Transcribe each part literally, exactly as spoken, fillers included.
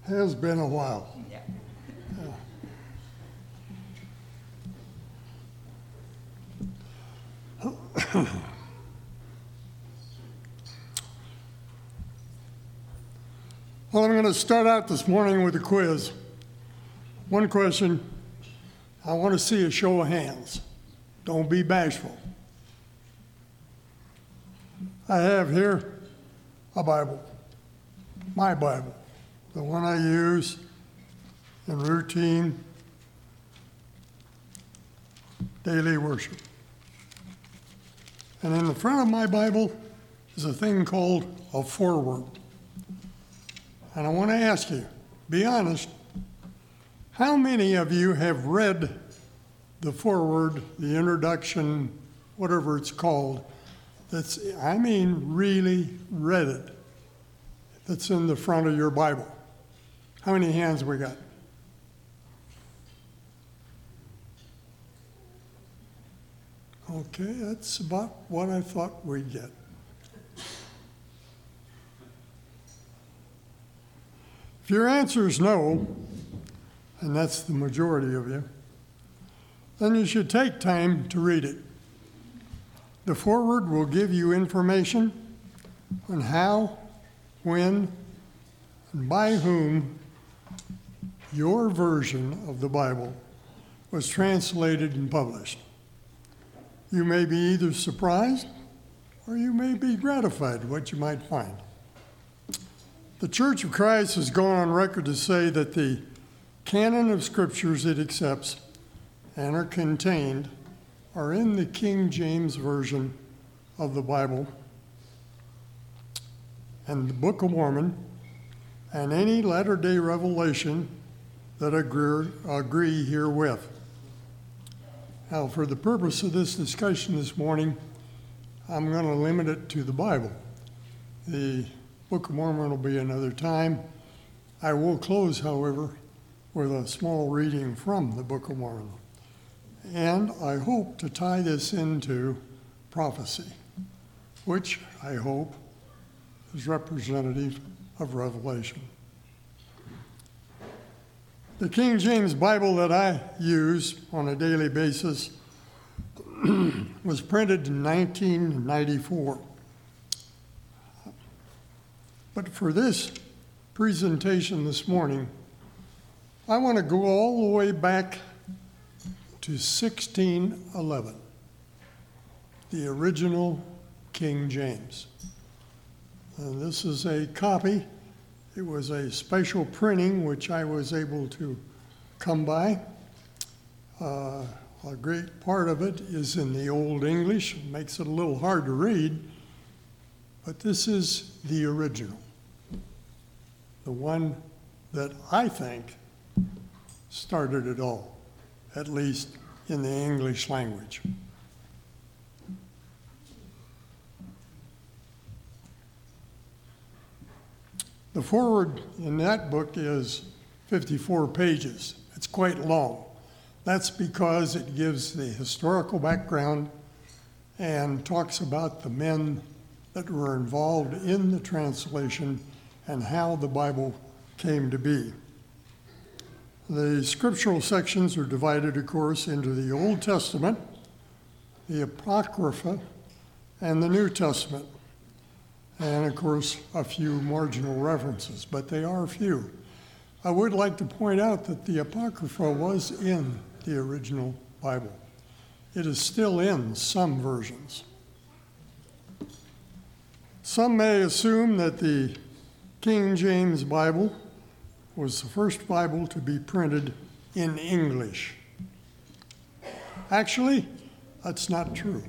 Has been a while. Yeah. Well, I'm going to start out this morning with a quiz. One question. I want to see a show of hands. Don't be bashful. I have here a Bible, my Bible, the one I use in routine daily worship. And in the front of my Bible is a thing called a foreword. And I want to ask you, be honest, how many of you have read the foreword, the introduction, whatever it's called, that's, I mean, really read it, that's in the front of your Bible? How many hands we got? Okay, that's about what I thought we'd get. If your answer is no, and that's the majority of you, then you should take time to read it. The foreword will give you information on how, when, and by whom your version of the Bible was translated and published. You may be either surprised or you may be gratified at what you might find. The Church of Christ has gone on record to say that the canon of scriptures it accepts and are contained are in the King James Version of the Bible and the Book of Mormon and any latter-day revelation that agree, agree herewith. Now, for the purpose of this discussion this morning, I'm going to limit it to the Bible. The Book of Mormon will be another time. I will close, however, with a small reading from the Book of Mormon. And I hope to tie this into prophecy, which I hope is representative of Revelation. The King James Bible that I use on a daily basis was printed in nineteen ninety-four. But for this presentation this morning, I want to go all the way back to sixteen eleven, the original King James. And this is a copy. It was a special printing which I was able to come by. Uh, a great part of it is in the Old English. It makes it a little hard to read, but this is the original, the one that I think started it all, at least in the English language. The foreword in that book is fifty-four pages. It's quite long. That's because it gives the historical background and talks about the men that were involved in the translation and how the Bible came to be. The scriptural sections are divided, of course, into the Old Testament, the Apocrypha, and the New Testament. And, of course, a few marginal references, but they are few. I would like to point out that the Apocrypha was in the original Bible. It is still in some versions. Some may assume that the King James Bible was the first Bible to be printed in English. Actually, that's not true.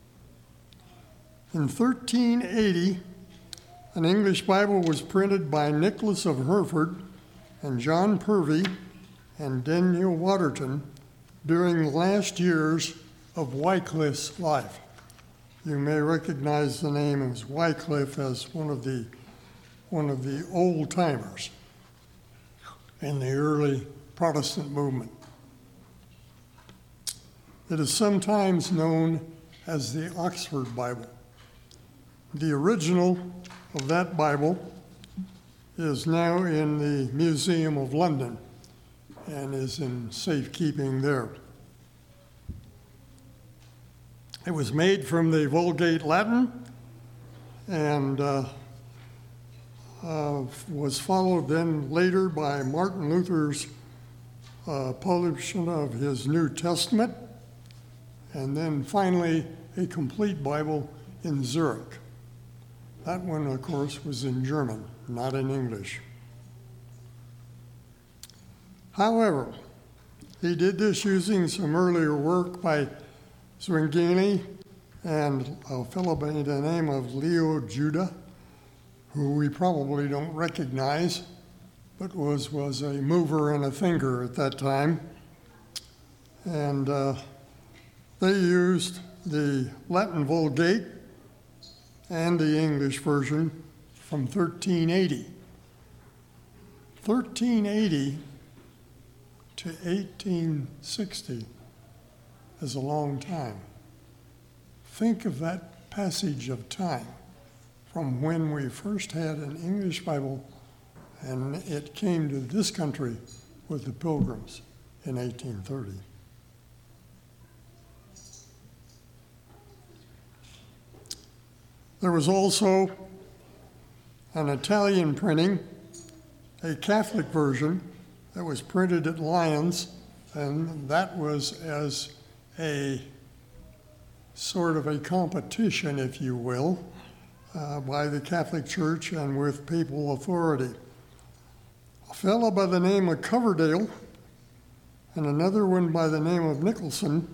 In thirteen eighty, an English Bible was printed by Nicholas of Hereford and John Purvey and Daniel Waterton during the last years of Wycliffe's life. You may recognize the name of Wycliffe as one of the one of the old timers in the early Protestant movement. It is sometimes known as the Oxford Bible. The original of that Bible is now in the Museum of London and is in safekeeping there. It was made from the Vulgate Latin and uh, uh, was followed then later by Martin Luther's uh, publication of his New Testament, and then finally a complete Bible in Zurich. That one, of course, was in German, not in English. However, he did this using some earlier work by Zwingli and a fellow by the name of Leo Juda, who we probably don't recognize, but was, was a mover and a thinker at that time. And uh, they used the Latin Vulgate and the English version from thirteen eighty. thirteen eighty to eighteen sixty is a long time. Think of that passage of time from when we first had an English Bible and it came to this country with the Pilgrims in eighteen thirty. There was also an Italian printing, a Catholic version that was printed at Lyons, and that was as a sort of a competition, if you will, uh, by the Catholic Church and with papal authority. A fellow by the name of Coverdale and another one by the name of Nicholson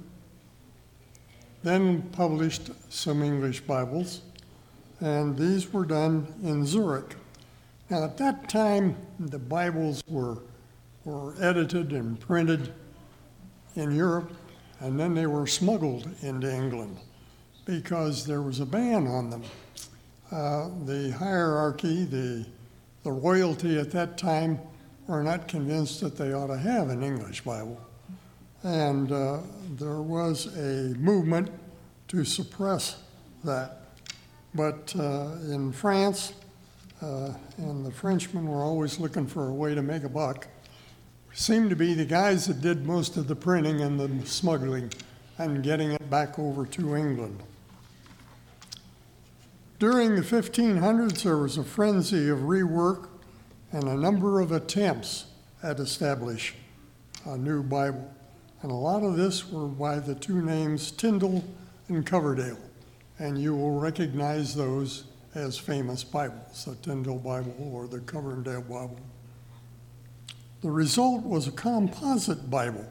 then published some English Bibles, and these were done in Zurich. Now, at that time, the Bibles were, were edited and printed in Europe, and then they were smuggled into England because there was a ban on them. Uh, the hierarchy, the, the royalty at that time, were not convinced that they ought to have an English Bible. And uh, there was a movement to suppress that. But uh, in France, uh, and the Frenchmen were always looking for a way to make a buck, seemed to be the guys that did most of the printing and the smuggling and getting it back over to England. During the fifteen hundreds, there was a frenzy of rework and a number of attempts at establishing a new Bible. And a lot of this were by the two names Tyndale and Coverdale. And you will recognize those as famous Bibles, the Tyndale Bible or the Coverdale Bible. The result was a composite Bible.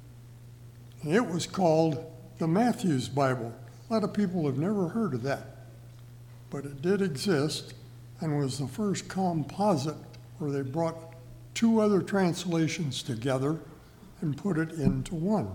It was called the Matthew's Bible. A lot of people have never heard of that, but it did exist and was the first composite where they brought two other translations together and put it into one.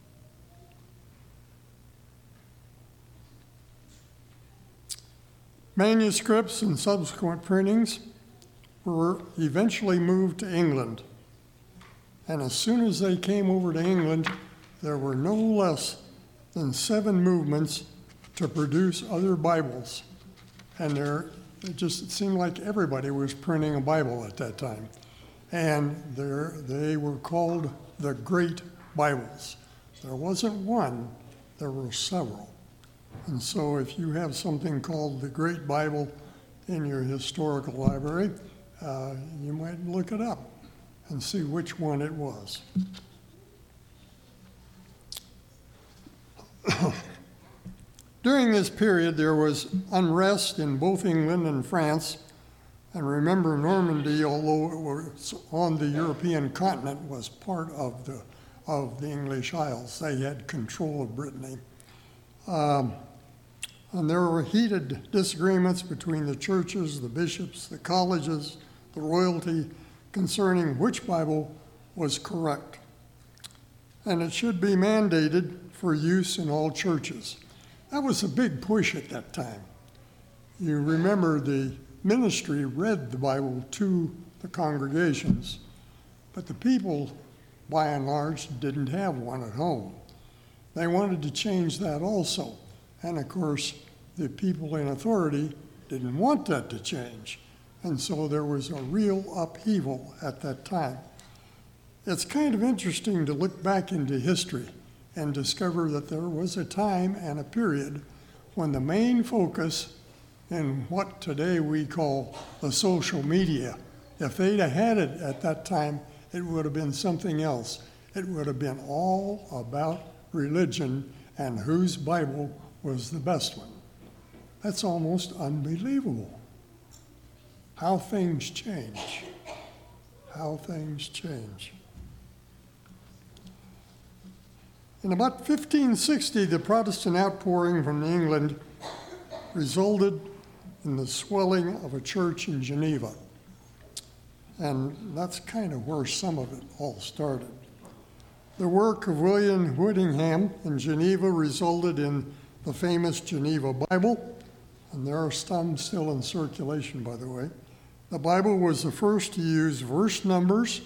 Manuscripts and subsequent printings were eventually moved to England. And as soon as they came over to England, there were no less than seven movements to produce other Bibles. And there, it just seemed like everybody was printing a Bible at that time. And there, they were called the Great Bibles. There wasn't one, there were several. And so if you have something called the Great Bible in your historical library, uh, you might look it up and see which one it was. During this period, there was unrest in both England and France. And remember, Normandy, although it was on the European continent, was part of the, of the English Isles. They had control of Brittany. Um, and there were heated disagreements between the churches, the bishops, the colleges, the royalty, concerning which Bible was correct. And it should be mandated for use in all churches. That was a big push at that time. You remember the ministry read the Bible to the congregations, but the people, by and large, didn't have one at home. They wanted to change that also. And of course, the people in authority didn't want that to change. And so there was a real upheaval at that time. It's kind of interesting to look back into history and discover that there was a time and a period when the main focus in what today we call the social media, if they'd have had it at that time, it would have been something else. It would have been all about religion and whose Bible was the best one. That's almost unbelievable. How things change. How things change. In about fifteen sixty, the Protestant outpouring from England resulted in the swelling of a church in Geneva. And that's kind of where some of it all started. The work of William Whittingham in Geneva resulted in the famous Geneva Bible, and there are some still in circulation, by the way. The Bible was the first to use verse numbers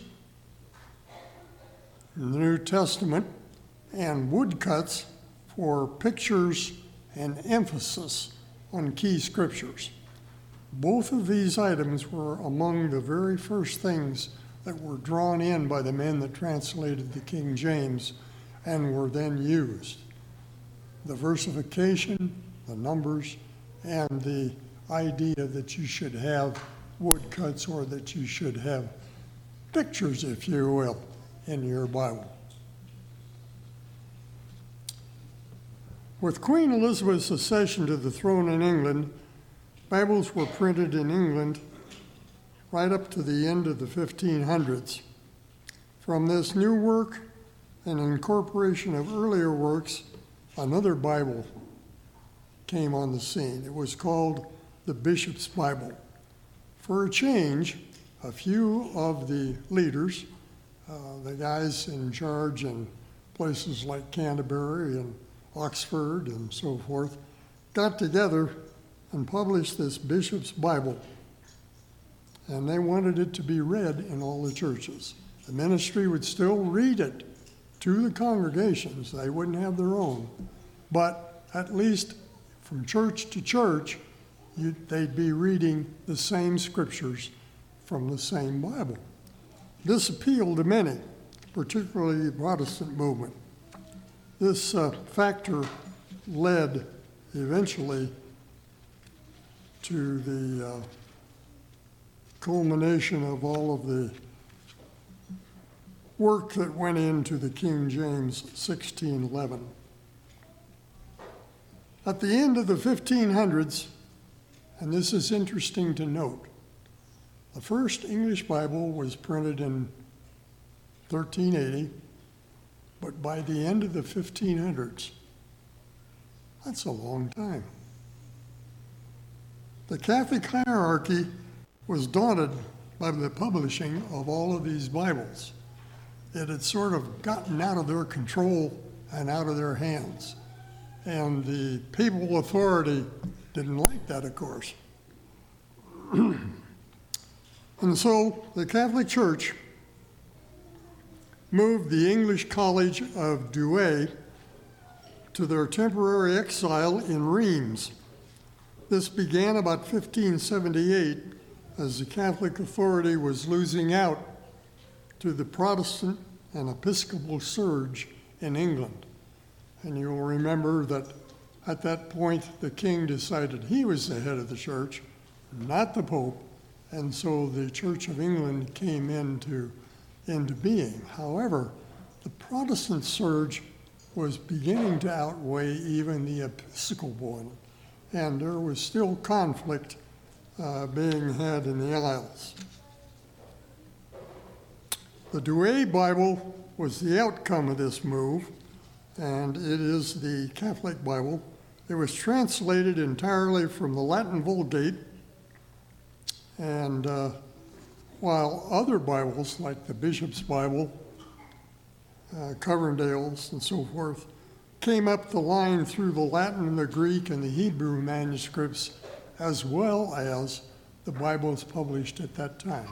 in the New Testament and woodcuts for pictures and emphasis on key scriptures. Both of these items were among the very first things that were drawn in by the men that translated the King James and were then used. The versification, the numbers, and the idea that you should have woodcuts or that you should have pictures, if you will, in your Bible. With Queen Elizabeth's accession to the throne in England, Bibles were printed in England right up to the end of the fifteen hundreds. From this new work and incorporation of earlier works, another Bible came on the scene. It was called the Bishop's Bible. For a change, a few of the leaders, uh, the guys in charge in places like Canterbury and Oxford and so forth, got together and published this Bishop's Bible. And they wanted it to be read in all the churches. The ministry would still read it to the congregations. They wouldn't have their own. But at least from church to church, you, they'd be reading the same scriptures from the same Bible. This appealed to many, particularly the Protestant movement. This uh, factor led eventually to the uh, culmination of all of the work that went into the King James sixteen eleven. At the end of the fifteen hundreds, and this is interesting to note, the first English Bible was printed in thirteen eighty, but by the end of the fifteen hundreds, that's a long time. The Catholic hierarchy was daunted by the publishing of all of these Bibles. It had sort of gotten out of their control and out of their hands. And the papal authority didn't like that, of course. And so the Catholic Church moved the English College of Douay to their temporary exile in Reims. This began about fifteen seventy-eight as the Catholic authority was losing out to the Protestant and Episcopal surge in England. And you'll remember that at that point, the king decided he was the head of the church, not the Pope, and so the Church of England came into, into being. However, the Protestant surge was beginning to outweigh even the Episcopal one, and there was still conflict uh, being had in the Isles. The Douay Bible was the outcome of this move, and it is the Catholic Bible. It was translated entirely from the Latin Vulgate, and uh, while other Bibles, like the Bishop's Bible, uh, Coverdale's, and so forth, came up the line through the Latin, the Greek, and the Hebrew manuscripts, as well as the Bibles published at that time.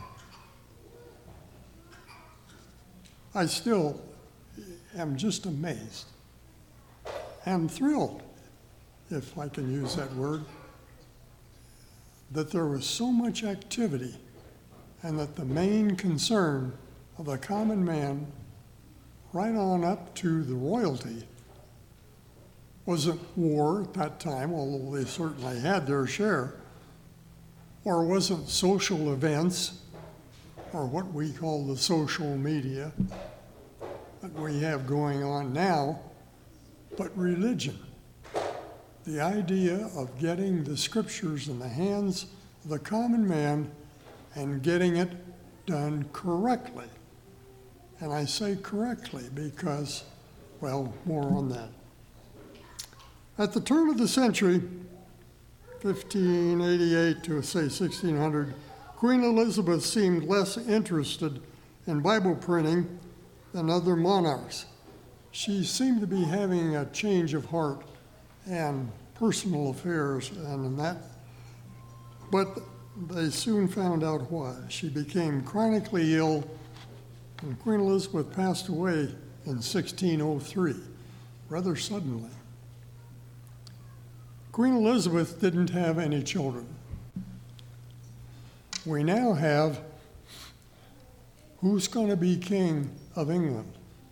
I still am just amazed and thrilled, if I can use that word, that there was so much activity and that the main concern of the common man, right on up to the royalty, wasn't war at that time, although they certainly had their share, or wasn't social events, or what we call the social media that we have going on now, but religion. The idea of getting the scriptures in the hands of the common man and getting it done correctly. And I say correctly because, well, more on that. At the turn of the century, fifteen eighty-eight to say sixteen hundred, Queen Elizabeth seemed less interested in Bible printing than other monarchs. She seemed to be having a change of heart and personal affairs and in that, but they soon found out why. She became chronically ill, and Queen Elizabeth passed away in sixteen oh three, rather suddenly. Queen Elizabeth didn't have any children. We now have who's going to be king of England.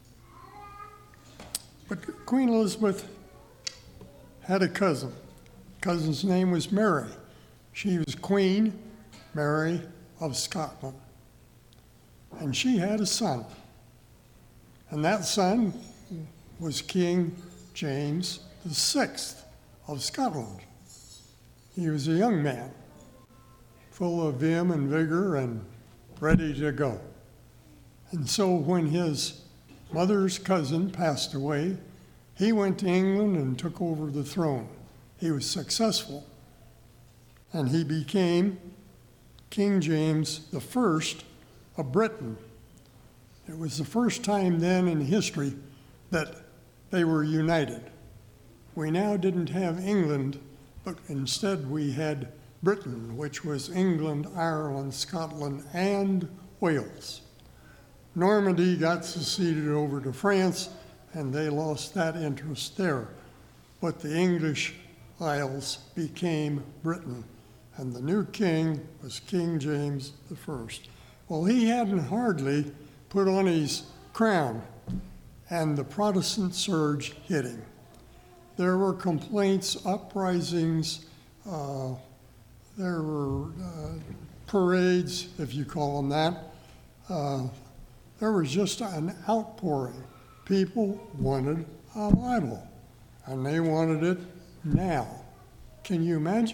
But Queen Elizabeth had a cousin. Cousin's name was Mary. She was Queen Mary of Scotland. And she had a son. And that son was King James the Sixth of Scotland. He was a young man, full of vim and vigor and ready to go. And so when his mother's cousin passed away, he went to England and took over the throne. He was successful, and he became King James the First of Britain. It was the first time then in history that they were united. We now didn't have England, but instead we had Britain, which was England, Ireland, Scotland, and Wales. Normandy got seceded over to France, and they lost that interest there. But the English Isles became Britain, and the new king was King James the First. Well, he hadn't hardly put on his crown, and the Protestant surge hit him. There were complaints, uprisings, uh, there were uh, parades, if you call them that. Uh, there was just an outpouring. People wanted a Bible, and they wanted it now. Can you imagine?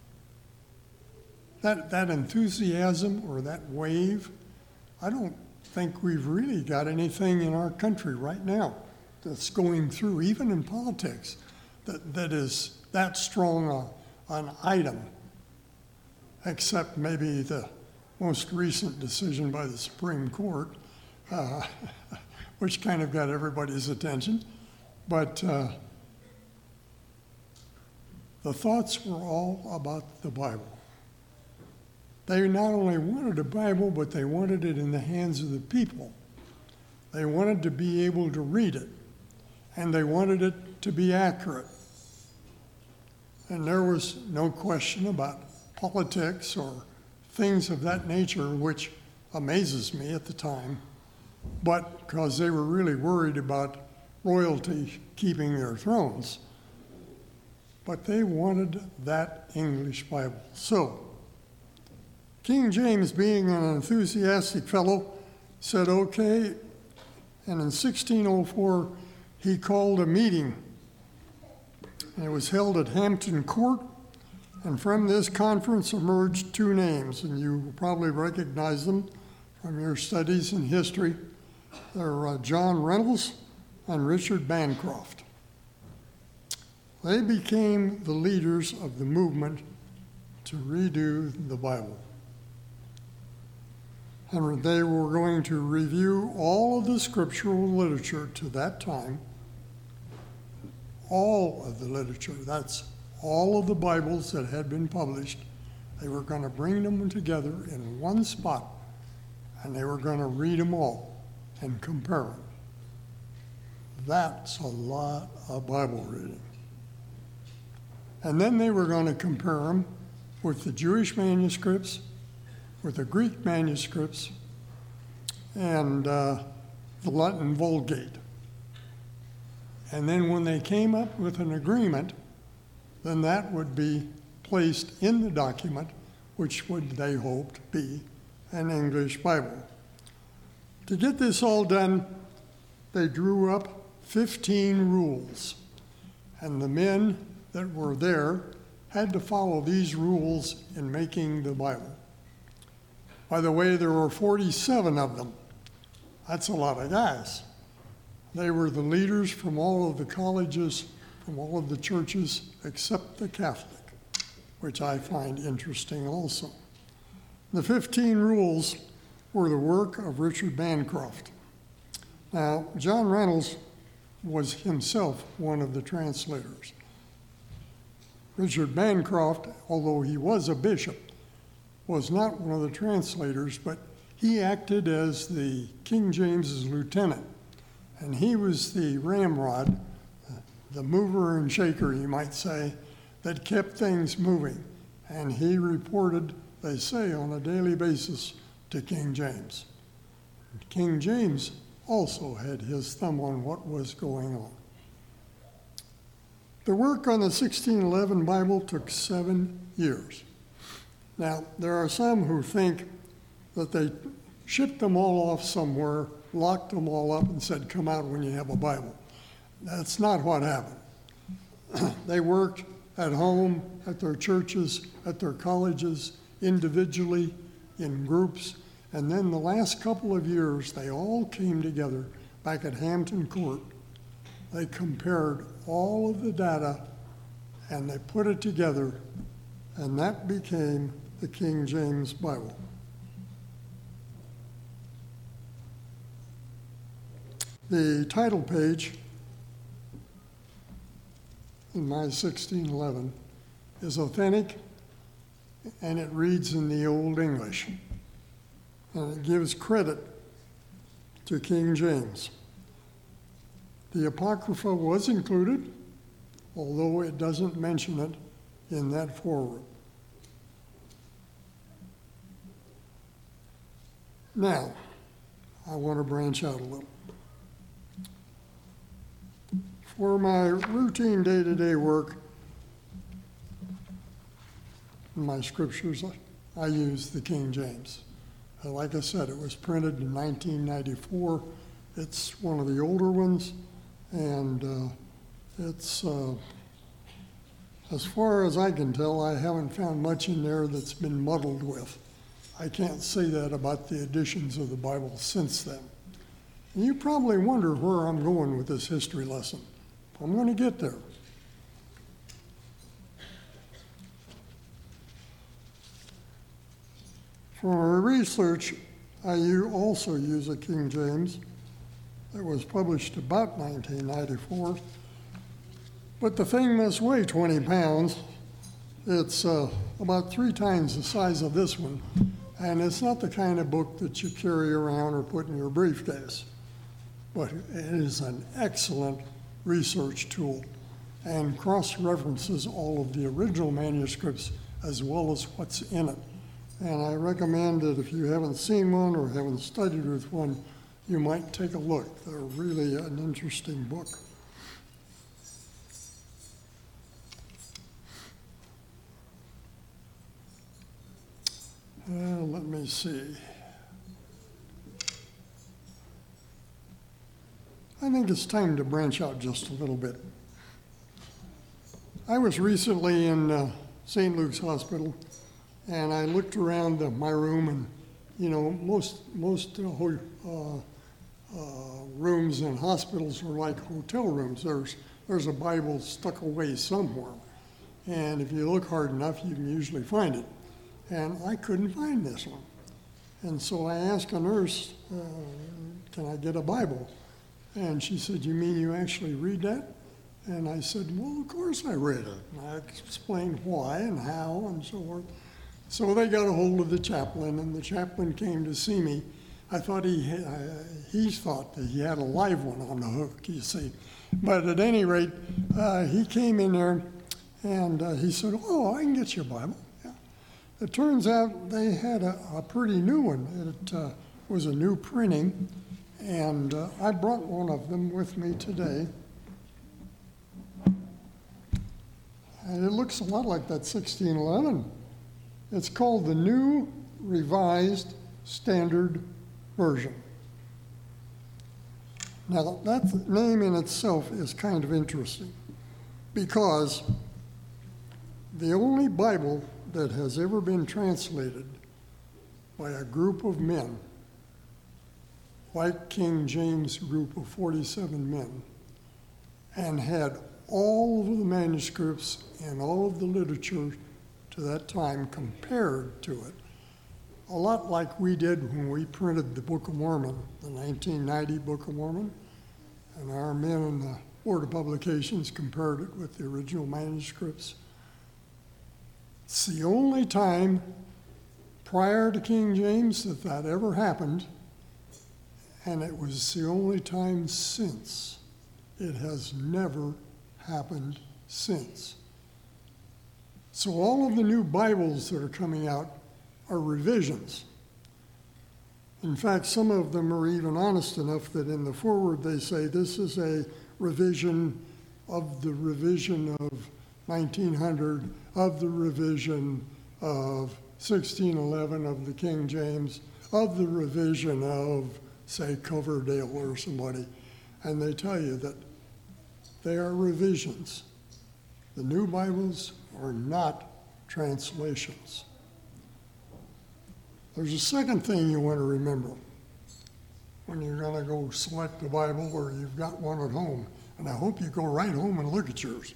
That, that enthusiasm or that wave, I don't think we've really got anything in our country right now that's going through, even in politics, that, that is that strong a, an item, except maybe the most recent decision by the Supreme Court, uh, which kind of got everybody's attention. But uh, the thoughts were all about the Bible. They not only wanted a Bible, but they wanted it in the hands of the people. They wanted to be able to read it, and they wanted it to be accurate. And there was no question about politics or things of that nature, which amazes me at the time, but because they were really worried about royalty keeping their thrones. But they wanted that English Bible. So, King James, being an enthusiastic fellow, said, okay, and in sixteen oh four, he called a meeting. And it was held at Hampton Court, and from this conference emerged two names, and you will probably recognize them from your studies in history. They're uh, John Reynolds and Richard Bancroft. They became the leaders of the movement to redo the Bible. And they were going to review all of the scriptural literature to that time, all of the literature, that's all of the Bibles that had been published. They were going to bring them together in one spot, and they were going to read them all and compare them. That's a lot of Bible reading. And then they were going to compare them with the Jewish manuscripts, with the Greek manuscripts, and uh, the Latin Vulgate. And then when they came up with an agreement, then that would be placed in the document, which would, they hoped, be an English Bible. To get this all done, they drew up fifteen rules, and the men that were there had to follow these rules in making the Bible. By the way, there were forty-seven of them. That's a lot of guys. They were the leaders from all of the colleges, from all of the churches, except the Catholic, which I find interesting also. The fifteen rules were the work of Richard Bancroft. Now, John Reynolds was himself one of the translators. Richard Bancroft, although he was a bishop, was not one of the translators, but he acted as the King James's lieutenant, and he was the ramrod, the mover and shaker, you might say, that kept things moving. And he reported, they say, on a daily basis to King James. King James also had his thumb on what was going on. The work on the sixteen eleven Bible took seven years. Now, there are some who think that they shipped them all off somewhere, locked them all up, and said, come out when you have a Bible. That's not what happened. They worked at home, at their churches, at their colleges, individually, in groups, and then the last couple of years, they all came together back at Hampton Court. They compared all of the data, and they put it together, and that became the King James Bible. The title page in my sixteen eleven is authentic, and it reads in the Old English, and it gives credit to King James. The Apocrypha was included, although it doesn't mention it in that foreword. Now, I want to branch out a little. For my routine day-to-day work, in my scriptures, I use the King James. Uh, like I said, it was printed in nineteen ninety-four. It's one of the older ones, and uh, it's, uh, as far as I can tell, I haven't found much in there that's been muddled with. I can't say that about the editions of the Bible since then. And you probably wonder where I'm going with this history lesson. I'm going to get there. For my research, I also use a King James that was published about nineteen ninety-four. But the thing must weigh twenty pounds. It's uh, about three times the size of this one, and it's not the kind of book that you carry around or put in your briefcase. But it is an excellent research tool and cross-references all of the original manuscripts as well as what's in it. And I recommend that if you haven't seen one or haven't studied with one, you might take a look. They're really an interesting book. Uh, let me see. I think it's time to branch out just a little bit. I was recently in uh, Saint Luke's Hospital, and I looked around uh, my room, and you know, most most uh, uh, uh, rooms in hospitals are like hotel rooms. There's there's a Bible stuck away somewhere, and if you look hard enough, you can usually find it. And I couldn't find this one, and so I asked a nurse, uh, "Can I get a Bible?" And she said, "You mean you actually read that?" And I said, "Well, of course I read it." And I explained why and how and so forth. So they got a hold of the chaplain, and the chaplain came to see me. I thought he had, uh, he thought that he had a live one on the hook, you see. But at any rate, uh, he came in there, and uh, he said, "Oh, I can get you a Bible." Yeah. It turns out they had a, a pretty new one. It uh, was a new printing, and uh, I brought one of them with me today. And it looks a lot like that sixteen eleven. It's called the New Revised Standard Version. Now, that name in itself is kind of interesting because the only Bible that has ever been translated by a group of men, white King James group of forty-seven men, and had all of the manuscripts and all of the literature to that time compared to it, a lot like we did when we printed the Book of Mormon, the nineteen ninety Book of Mormon, and our men in the Board of Publications compared it with the original manuscripts. It's the only time prior to King James that that ever happened, and it was the only time since. It has never happened since. So all of the new Bibles that are coming out are revisions. In fact, some of them are even honest enough that in the foreword they say this is a revision of the revision of nineteen hundred, of the revision of sixteen eleven of the King James, of the revision of, say, Coverdale or somebody. And they tell you that they are revisions. The new Bibles are not translations. There's a second thing you want to remember when you're going to go select a Bible or you've got one at home, and I hope you go right home and look at yours.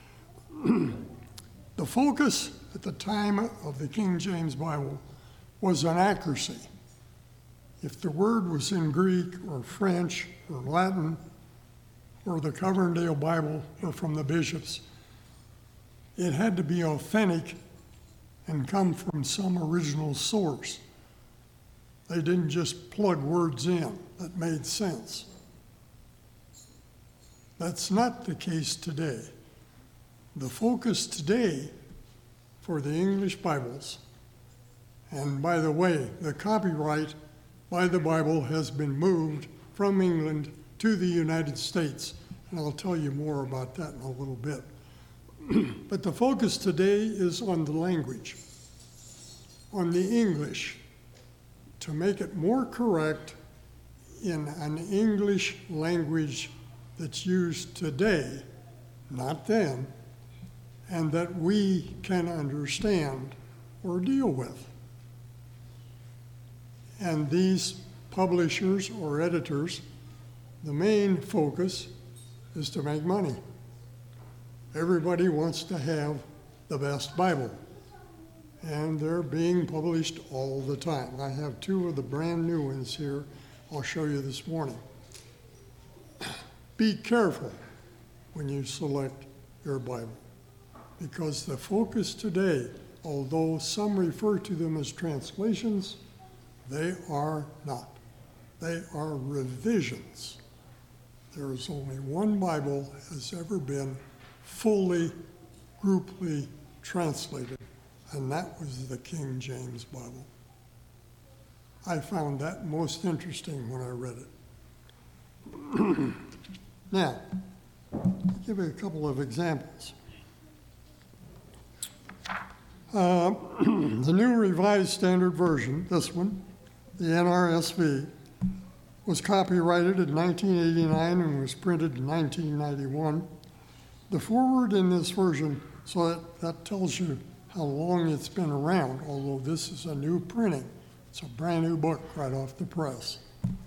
The focus at the time of the King James Bible was on accuracy. If the word was in Greek or French or Latin or the Coverdale Bible or from the bishops, it had to be authentic and come from some original source. They didn't just plug words in that made sense. That's not the case today. The focus today for the English Bibles, and by the way, the copyright by the Bible has been moved from England to the United States, and I'll tell you more about that in a little bit. But the focus today is on the language, on the English, to make it more correct in an English language that's used today, not then, and that we can understand or deal with. And these publishers or editors, the main focus is to make money. Everybody wants to have the best Bible, and they're being published all the time. I have two of the brand new ones here I'll show you this morning. Be careful when you select your Bible, because the focus today, although some refer to them as translations, they are not. They are revisions. There is only one Bible has ever been fully, grouply translated, and that was the King James Bible. I found that most interesting when I read it. Now, I'll give you a couple of examples. Uh, the New Revised Standard Version, this one, the N R S V, was copyrighted in nineteen eighty-nine and was printed in nineteen ninety-one. The foreword in this version, so that, that tells you how long it's been around, although this is a new printing. It's a brand new book right off the press.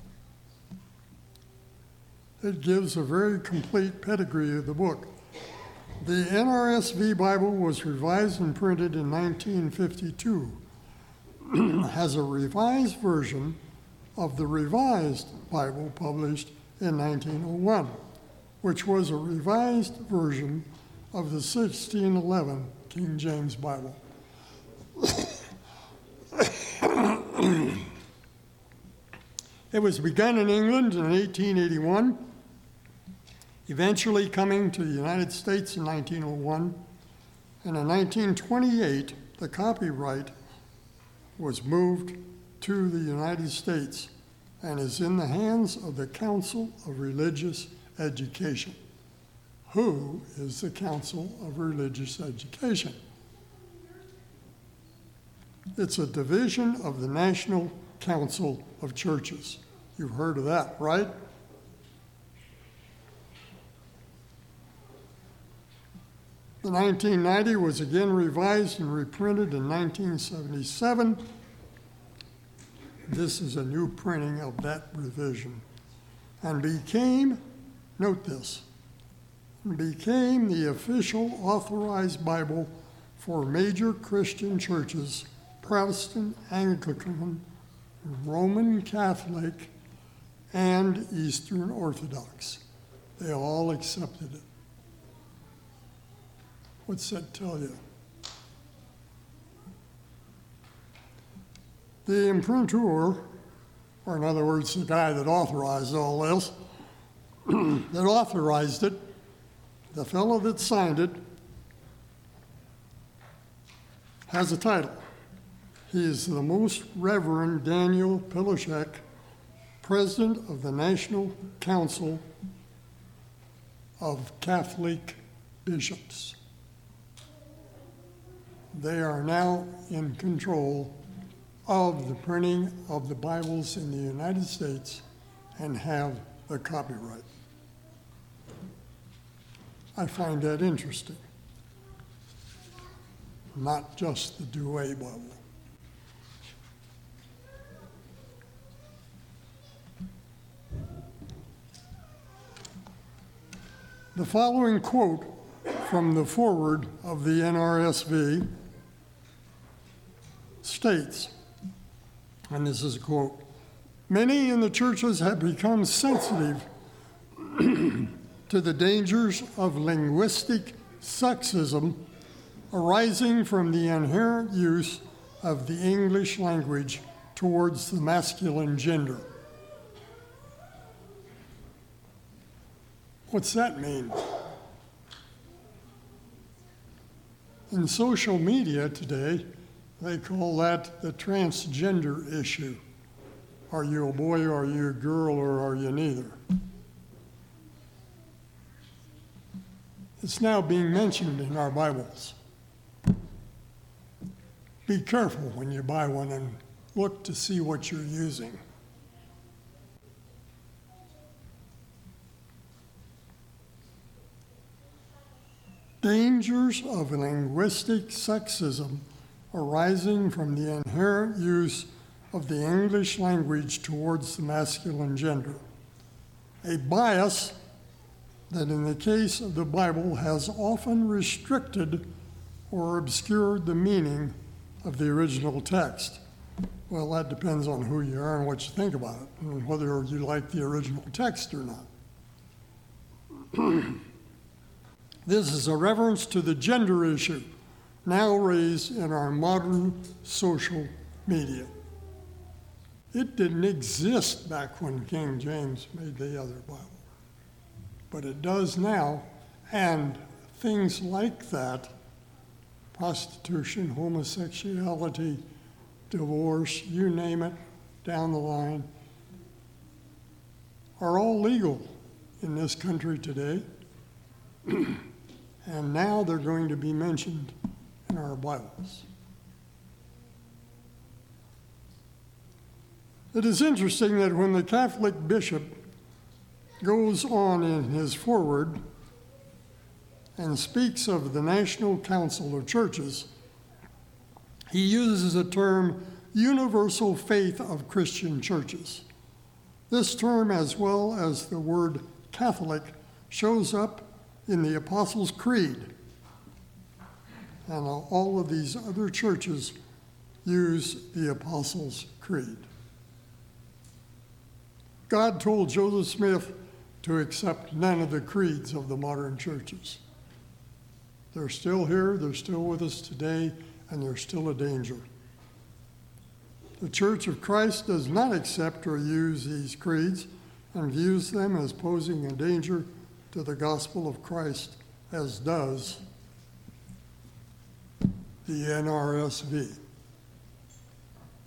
It gives a very complete pedigree of the book. The N R S V Bible was revised and printed in nineteen fifty-two. Has a revised version of the Revised Bible published in nineteen oh one, which was a revised version of the sixteen eleven King James Bible. It was begun in England in eighteen eighty-one, eventually coming to the United States in nineteen oh one, and in nineteen twenty-eight, the copyright was moved to the United States and is in the hands of the Council of Religious Education. Who is the Council of Religious Education? It's a division of the National Council of Churches. You've heard of that, right? The nineteen ninety was again revised and reprinted in nineteen seventy-seven. This is a new printing of that revision, and became, note this, became the official authorized Bible for major Christian churches, Protestant, Anglican, Roman Catholic, and Eastern Orthodox. They all accepted it. What's that tell you? The imprinter, or in other words, the guy that authorized all this, that authorized it, the fellow that signed it, has a title. He is the Most Reverend Daniel Pilashek, President of the National Council of Catholic Bishops. They are now in control of the printing of the Bibles in the United States and have the copyright. I find that interesting. Not just the Douay Bible. The following quote from the foreword of the N R S V states, and this is a quote, "Many in the churches have become sensitive to the dangers of linguistic sexism arising from the inherent use of the English language towards the masculine gender." What's that mean? In social media today, they call that the transgender issue. Are you a boy, or are you a girl, or are you neither? It's now being mentioned in our Bibles. Be careful when you buy one and look to see what you're using. Dangers of linguistic sexism arising from the inherent use of the English language towards the masculine gender. A bias that in the case of the Bible has often restricted or obscured the meaning of the original text. Well, that depends on who you are and what you think about it, and whether you like the original text or not. This is a reference to the gender issue now raised in our modern social media. It didn't exist back when King James made the other Bible, but it does now, and things like that, prostitution, homosexuality, divorce, you name it, down the line, are all legal in this country today. And now they're going to be mentioned in our Bibles. It is interesting that when the Catholic bishop goes on in his foreword and speaks of the National Council of Churches, he uses the term universal faith of Christian churches. This term, as well as the word Catholic, shows up in the Apostles' Creed. And all of these other churches use the Apostles' Creed. God told Joseph Smith to accept none of the creeds of the modern churches. They're still here, they're still with us today, and they're still a danger. The Church of Christ does not accept or use these creeds and views them as posing a danger to the gospel of Christ, as does the N R S V.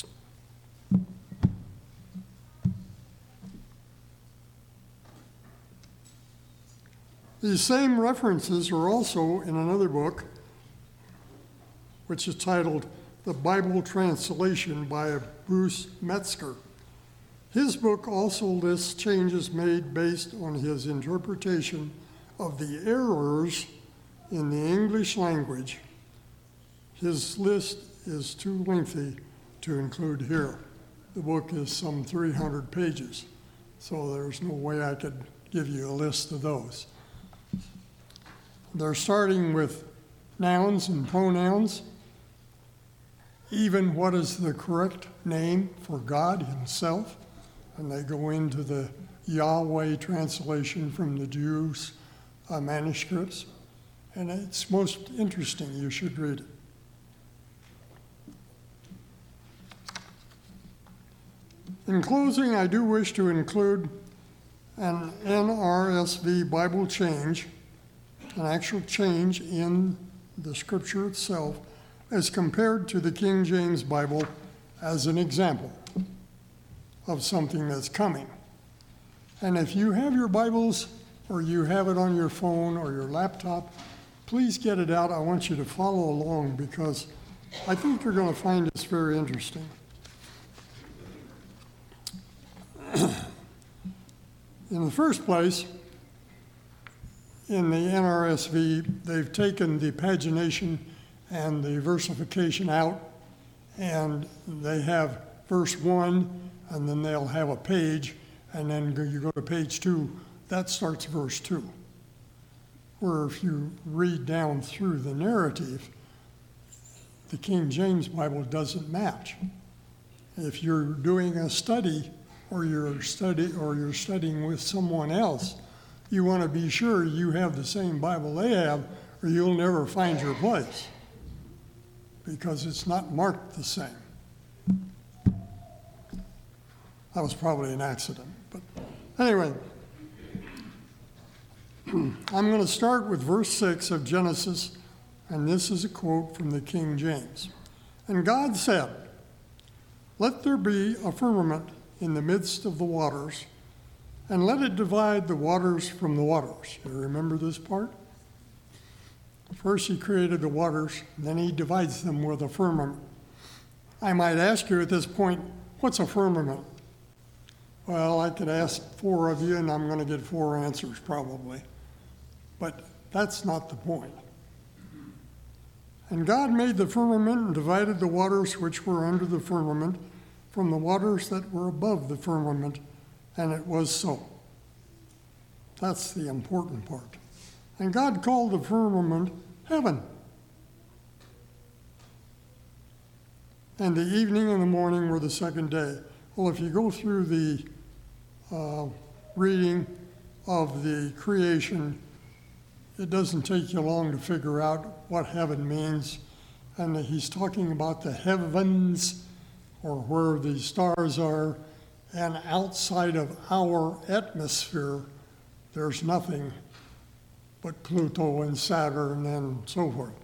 These same references are also in another book, which is titled The Bible Translation by Bruce Metzger. His book also lists changes made based on his interpretation of the errors in the English language. His list is too lengthy to include here. The book is some three hundred pages, so there's no way I could give you a list of those. They're starting with nouns and pronouns, even what is the correct name for God himself, and they go into the Yahweh translation from the Jews' uh, manuscripts, and it's most interesting. You should read it. In closing, I do wish to include an N R S V Bible change, an actual change in the scripture itself, as compared to the King James Bible as an example of something that's coming. And if you have your Bibles or you have it on your phone or your laptop, please get it out. I want you to follow along because I think you're going to find this very interesting. In the first place, in the N R S V, they've taken the pagination and the versification out, and they have verse one, and then they'll have a page, and then you go to page two, that starts verse two. Where if you read down through the narrative, the King James Bible doesn't match. If you're doing a study, or you're study, or you're studying with someone else, you want to be sure you have the same Bible they have, or you'll never find your place, because it's not marked the same. That was probably an accident, but anyway. I'm going to start with verse six of Genesis, and this is a quote from the King James. And God said, "Let there be a firmament in the midst of the waters, and let it divide the waters from the waters." You remember this part? First he created the waters, and then he divides them with a firmament. I might ask you at this point, what's a firmament? Well, I could ask four of you, and I'm going to get four answers probably. But that's not the point. And God made the firmament and divided the waters which were under the firmament from the waters that were above the firmament, and it was so. That's the important part. And God called the firmament heaven. And the evening and the morning were the second day. Well, if you go through the uh, reading of the creation, it doesn't take you long to figure out what heaven means. And he's talking about the heavens, or where the stars are, and outside of our atmosphere, there's nothing but Pluto and Saturn and so forth.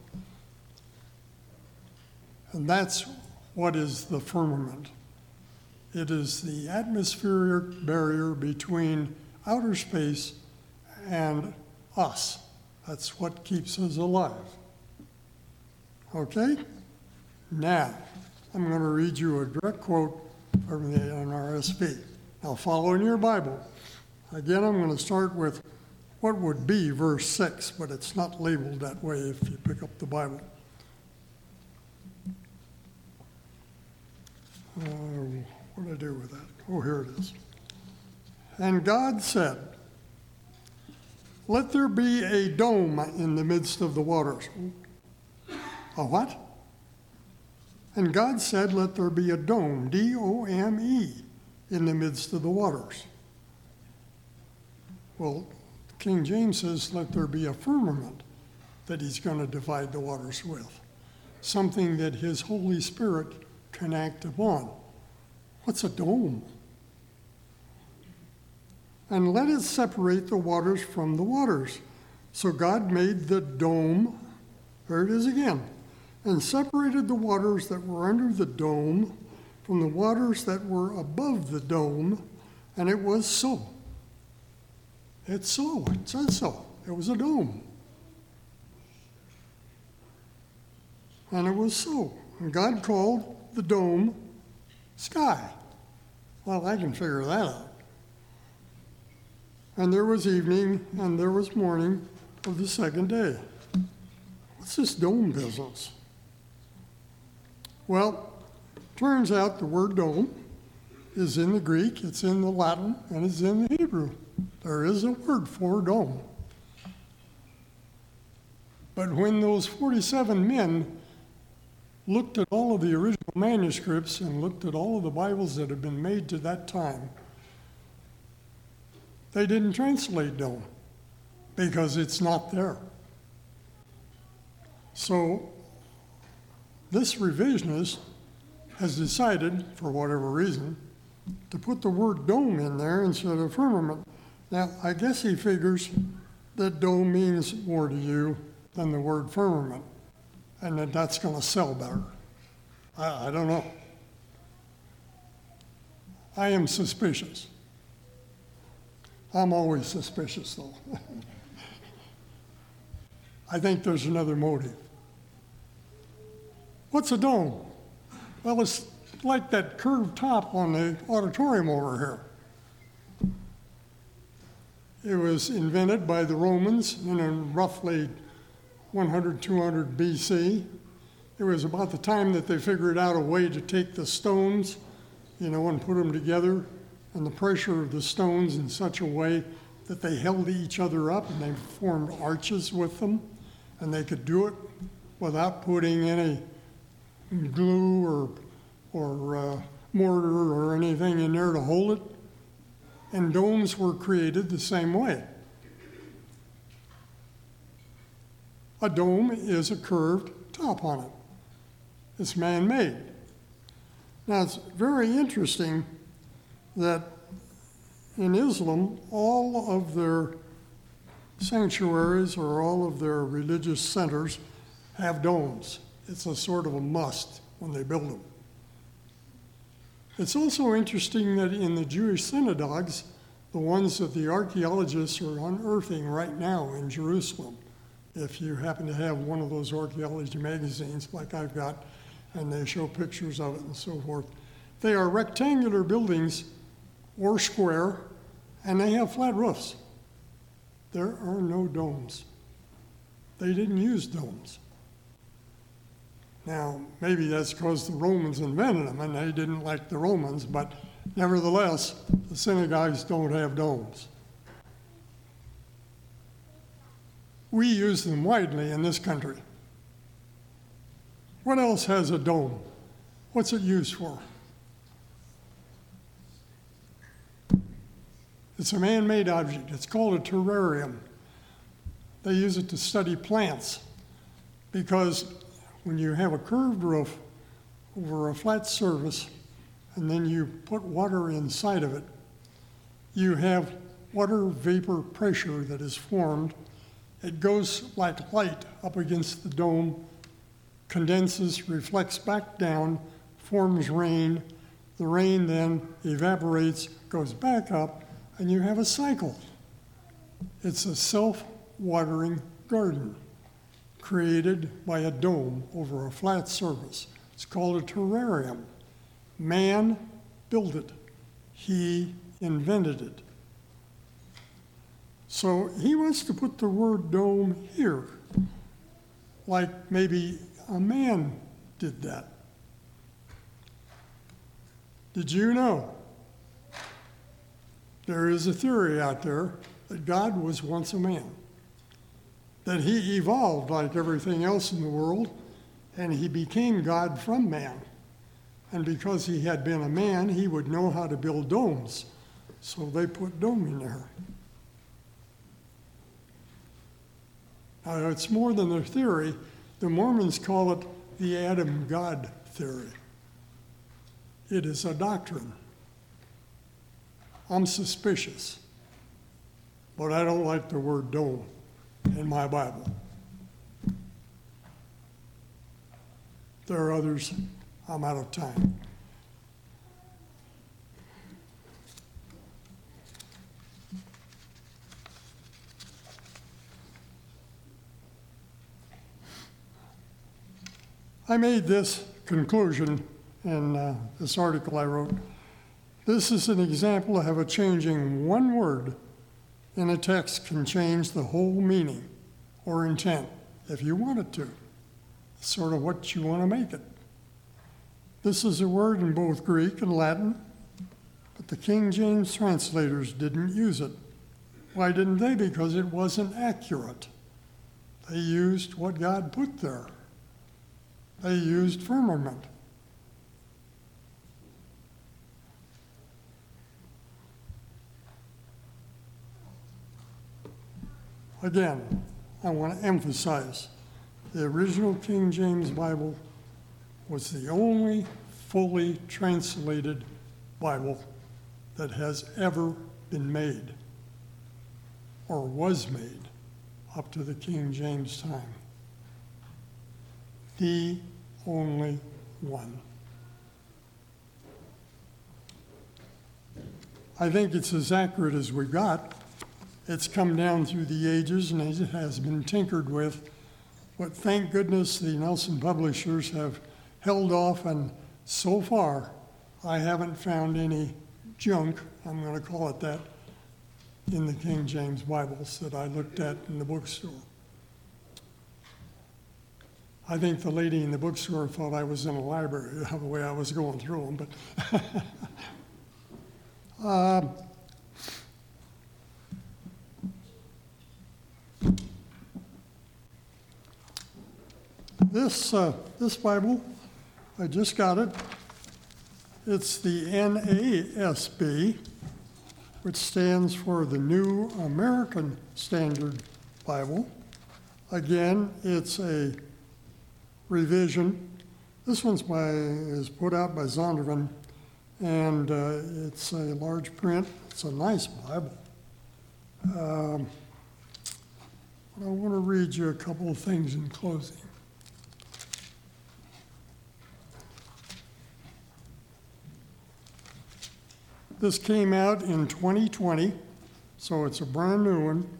And that's what is the firmament. It is the atmospheric barrier between outer space and us. That's what keeps us alive. Okay? Now, I'm going to read you a direct quote from the N R S V. Now, follow in your Bible. Again, I'm going to start with what would be verse six, but it's not labeled that way if you pick up the Bible. Uh, what did I do with that? Oh, here it is. And God said, "Let there be a dome in the midst of the waters." A what? And God said, "Let there be a dome," D O M E, in the midst of the waters. Well, King James says, "Let there be a firmament that he's going to divide the waters with," something that his Holy Spirit can act upon. What's a dome? "And let it separate the waters from the waters." So God made the dome, there it is again, and separated the waters that were under the dome from the waters that were above the dome, and it was so. It's so. It says so. It was a dome. And it was so. And God called the dome sky. Well, I can figure that out. And there was evening and there was morning of the second day. What's this dome business? Well, turns out the word dome is in the Greek, it's in the Latin, and it's in the Hebrew. There is a word for dome. But when those forty-seven men looked at all of the original manuscripts and looked at all of the Bibles that had been made to that time, they didn't translate dome because it's not there. So this revisionist has decided, for whatever reason, to put the word dome in there instead of firmament. Now, I guess he figures that dome means more to you than the word firmament, and that that's going to sell better. I, I don't know. I am suspicious. I'm always suspicious, though. I think there's another motive. What's a dome? Well, it's like that curved top on the auditorium over here. It was invented by the Romans in roughly one hundred, two hundred B C. It was about the time that they figured out a way to take the stones, you know, and put them together, and the pressure of the stones in such a way that they held each other up and they formed arches with them, and they could do it without putting any glue or, or uh, mortar or anything in there to hold it. And domes were created the same way. A dome is a curved top on it. It's man-made. Now, it's very interesting that in Islam, all of their sanctuaries or all of their religious centers have domes. It's a sort of a must when they build them. It's also interesting that in the Jewish synagogues, the ones that the archaeologists are unearthing right now in Jerusalem, if you happen to have one of those archaeology magazines like I've got, and they show pictures of it and so forth, they are rectangular buildings or square, and they have flat roofs. There are no domes. They didn't use domes. Now, maybe that's because the Romans invented them and they didn't like the Romans, but nevertheless, the synagogues don't have domes. We use them widely in this country. What else has a dome? What's it used for? It's a man-made object. It's called a terrarium. They use it to study plants because when you have a curved roof over a flat surface and then you put water inside of it, you have water vapor pressure that is formed. It goes like light up against the dome, condenses, reflects back down, forms rain. The rain then evaporates, goes back up, and you have a cycle. It's a self-watering garden created by a dome over a flat surface. It's called a terrarium. Man built it. He invented it. So he wants to put the word dome here, like maybe a man did that. Did you know? There is a theory out there that God was once a man, that he evolved like everything else in the world, and he became God from man. And because he had been a man, he would know how to build domes. So they put dome in there. Now, it's more than a theory. The Mormons call it the Adam God theory. It is a doctrine. I'm suspicious, but I don't like the word dome in my Bible. There are others. I'm out of time. I made this conclusion in uh, this article I wrote. This is an example of how changing one word in a text can change the whole meaning or intent if you want it to. It's sort of what you want to make it. This is a word in both Greek and Latin, but the King James translators didn't use it. Why didn't they? Because it wasn't accurate. They used what God put there. They used firmament. Again, I want to emphasize, the original King James Bible was the only fully translated Bible that has ever been made or was made up to the King James time. The only one. I think it's as accurate as we've got. It's come down through the ages and it has been tinkered with, but thank goodness the Nelson publishers have held off, and so far I haven't found any junk, I'm going to call it that, in the King James Bibles that I looked at in the bookstore. I think the lady in the bookstore thought I was in a library the way I was going through them, but uh, This, uh, this Bible, I just got it. It's the N A S B, which stands for the New American Standard Bible. Again, it's a revision. This one's by, is put out by Zondervan, and uh, it's a large print. It's a nice Bible. Um, but I want to read you a couple of things in closing. This came out in twenty twenty, so it's a brand new one.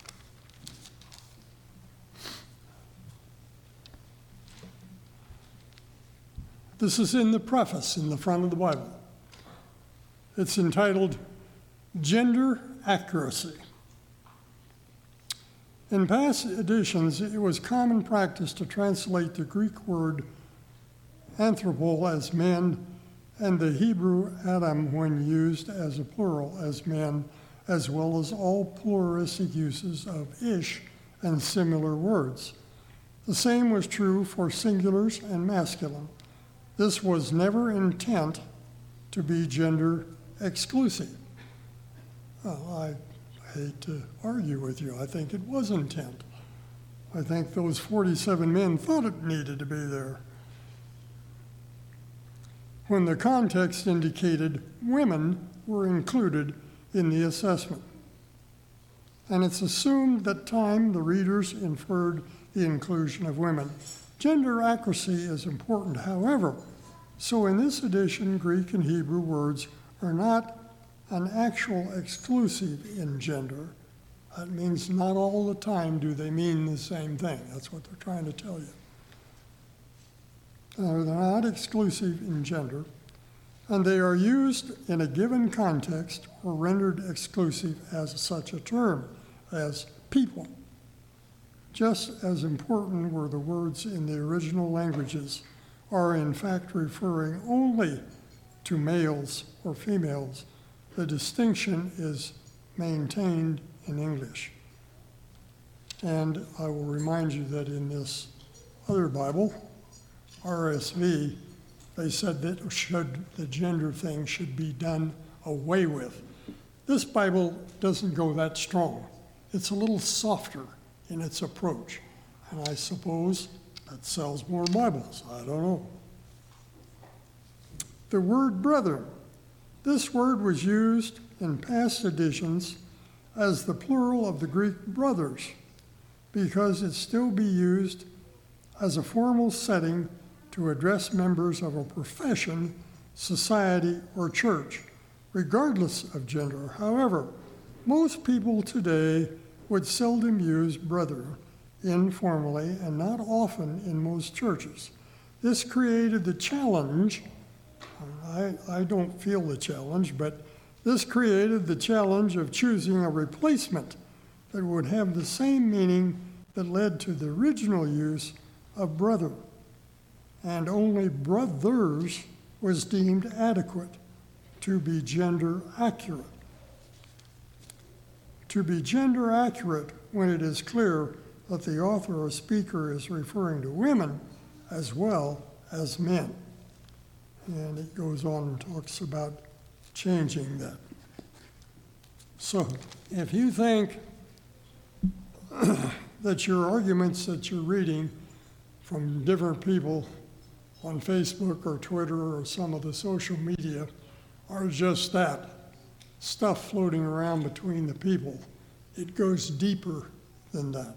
This is in the preface in the front of the Bible. It's entitled Gender Accuracy. In past editions, it was common practice to translate the Greek word anthropo as men and the Hebrew Adam when used as a plural as men, as well as all pluralistic uses of ish and similar words. The same was true for singulars and masculine. This was never intent to be gender exclusive. Well, I hate to argue with you. I think it was intent. I think those forty-seven men thought it needed to be there, when the context indicated women were included in the assessment. And it's assumed that time the readers inferred the inclusion of women. Gender accuracy is important, however, so in this edition, Greek and Hebrew words are not an actual exclusive in gender. That means not all the time do they mean the same thing. That's what they're trying to tell you. Uh, they're not exclusive in gender, and they are used in a given context or rendered exclusive as such a term, as people. Just as important were the words in the original languages are in fact referring only to males or females. The distinction is maintained in English. And I will remind you that in this other Bible, R S V, they said that should, the gender thing should be done away with. This Bible doesn't go that strong. It's a little softer in its approach. And I suppose that sells more Bibles. I don't know. The word brethren. This word was used in past editions as the plural of the Greek brothers because it still be used as a formal setting to address members of a profession, society, or church, regardless of gender. However, most people today would seldom use brethren informally and not often in most churches. This created the challenge. I, I don't feel the challenge, but this created the challenge of choosing a replacement that would have the same meaning that led to the original use of brother. And only brothers was deemed adequate to be gender accurate. To be gender accurate when it is clear that the author or speaker is referring to women as well as men. And it goes on and talks about changing that. So if you think that your arguments that you're reading from different people on Facebook or Twitter or some of the social media are just that, stuff floating around between the people, it goes deeper than that.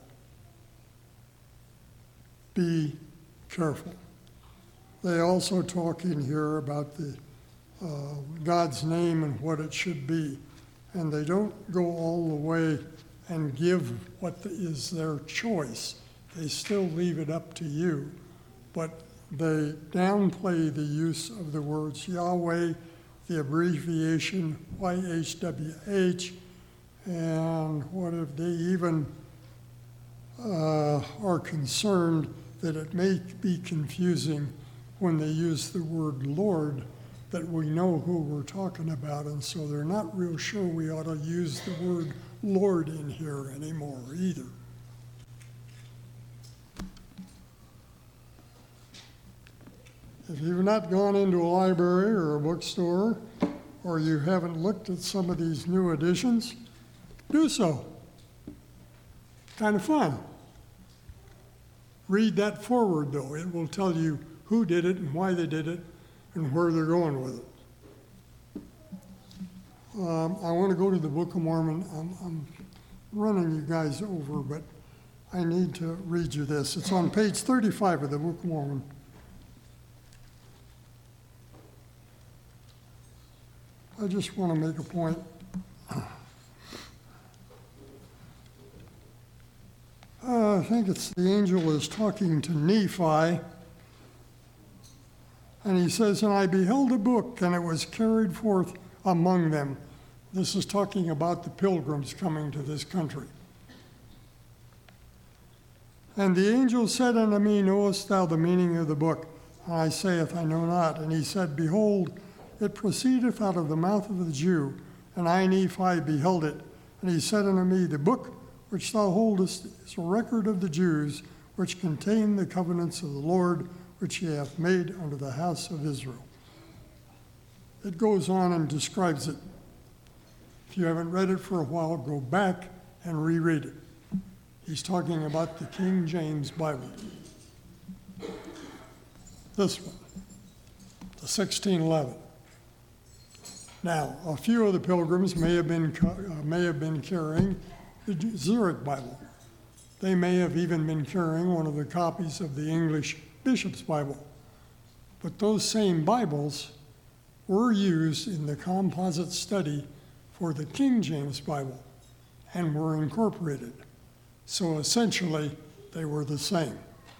Be careful. They also talk in here about the uh, God's name and what it should be, and they don't go all the way and give what is their choice. They still leave it up to you, but they downplay the use of the words Yahweh, the abbreviation Y H W H, and what if they even uh, are concerned that it may be confusing when they use the word Lord, that we know who we're talking about, and so they're not real sure we ought to use the word Lord in here anymore either. If you've not gone into a library or a bookstore, or you haven't looked at some of these new editions, do so. Kind of fun. Read that forward, though. It will tell you who did it and why they did it and where they're going with it. Um, I want to go to the Book of Mormon. I'm, I'm running you guys over, but I need to read you this. It's on page thirty-five of the Book of Mormon. I just want to make a point. Uh, I think it's the angel is talking to Nephi, and he says, "And I beheld a book, and it was carried forth among them." This is talking about the pilgrims coming to this country. "And the angel said unto me, Knowest thou the meaning of the book? And I saith, I know not. And he said, Behold, it proceedeth out of the mouth of the Jew, and I, Nephi, beheld it. And he said unto me, The book which thou holdest is a record of the Jews, which contain the covenants of the Lord, which he hath made unto the house of Israel." It goes on and describes it. If you haven't read it for a while, go back and reread it. He's talking about the King James Bible. This one, the sixteen eleven. Now, a few of the pilgrims may have been uh, may have been carrying the Zurich Bible. They may have even been carrying one of the copies of the English Bishop's Bible. But those same Bibles were used in the composite study for the King James Bible and were incorporated. So essentially, they were the same.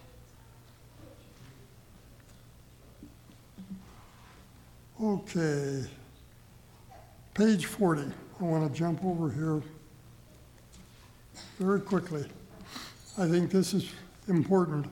Okay, page forty. I want to jump over here very quickly. I think this is important.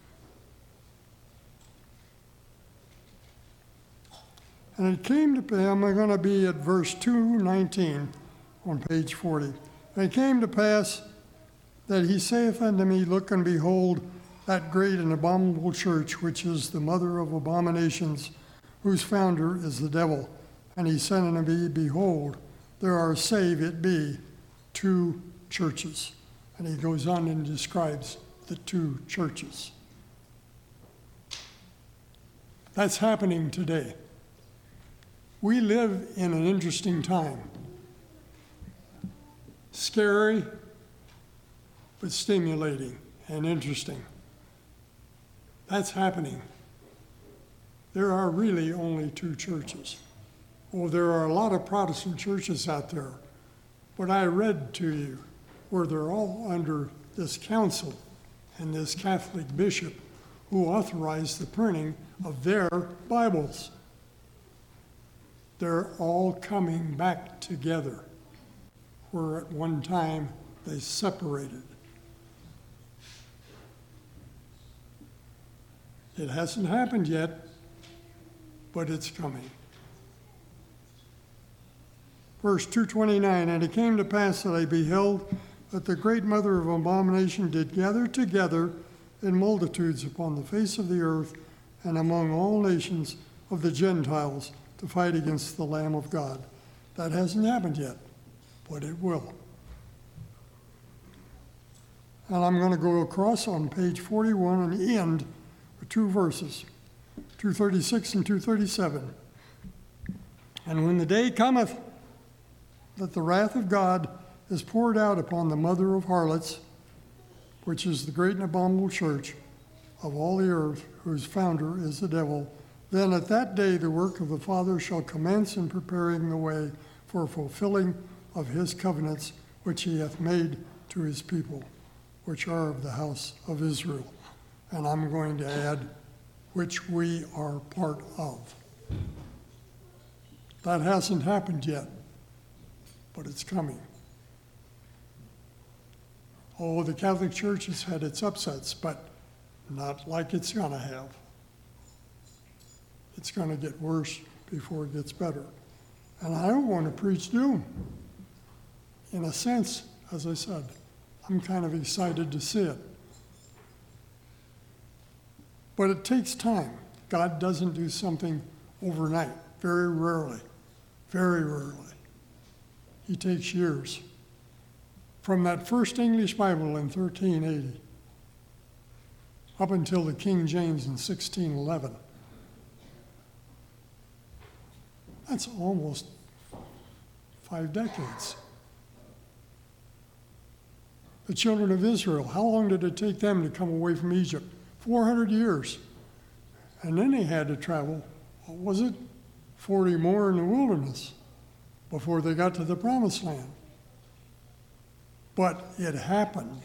And it came to pass, I'm going to be at verse two nineteen on page forty. And it came to pass that he saith unto me, Look and behold, that great and abominable church, which is the mother of abominations, whose founder is the devil. And he said unto me, Behold, there are, save it be, two churches. And he goes on and describes the two churches. That's happening today. We live in an interesting time. Scary, but stimulating and interesting. That's happening. There are really only two churches. Well, there are a lot of Protestant churches out there, but I read to you where they're all under this council and this Catholic bishop who authorized the printing of their Bibles. They're all coming back together, where at one time they separated. It hasn't happened yet, but it's coming. Verse two twenty-nine, and it came to pass that I beheld that the great mother of abomination did gather together in multitudes upon the face of the earth and among all nations of the Gentiles to fight against the Lamb of God. That hasn't happened yet, but it will. And I'm going to go across on page forty-one and end with two verses, two thirty-six and two thirty-seven. And when the day cometh that the wrath of God is poured out upon the mother of harlots, which is the great and abominable church of all the earth, whose founder is the devil, then at that day the work of the Father shall commence in preparing the way for fulfilling of his covenants, which he hath made to his people, which are of the house of Israel. And I'm going to add, which we are part of. That hasn't happened yet, but it's coming. Oh, the Catholic Church has had its upsets, but not like it's going to have. It's going to get worse before it gets better. And I don't want to preach doom. In a sense, as I said, I'm kind of excited to see it. But it takes time. God doesn't do something overnight, very rarely, very rarely. He takes years. From that first English Bible in thirteen eighty up until the King James in sixteen eleven. That's almost five decades. The children of Israel, how long did it take them to come away from Egypt? four hundred years. And then they had to travel, what was it? forty more in the wilderness before they got to the promised land. But it happened.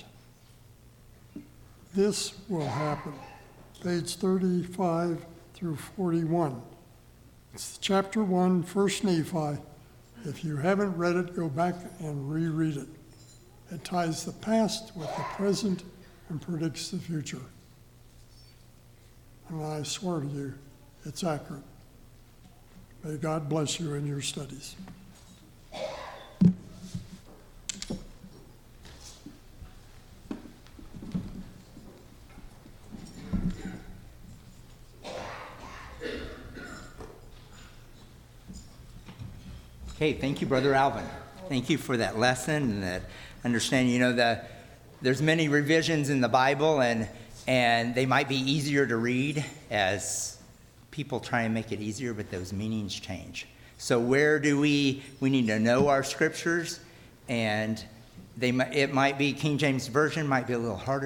This will happen. Page thirty-five through forty-one. It's chapter one, First Nephi. If you haven't read it, go back and reread it. It ties the past with the present and predicts the future. And I swear to you, it's accurate. May God bless you in your studies. Okay, thank you, Brother Alvin. Thank you for that lesson and that understanding. You know, the, there's many revisions in the Bible, and and they might be easier to read as people try and make it easier, but those meanings change. So where do we, we need to know our scriptures, and they it might be, King James Version might be a little harder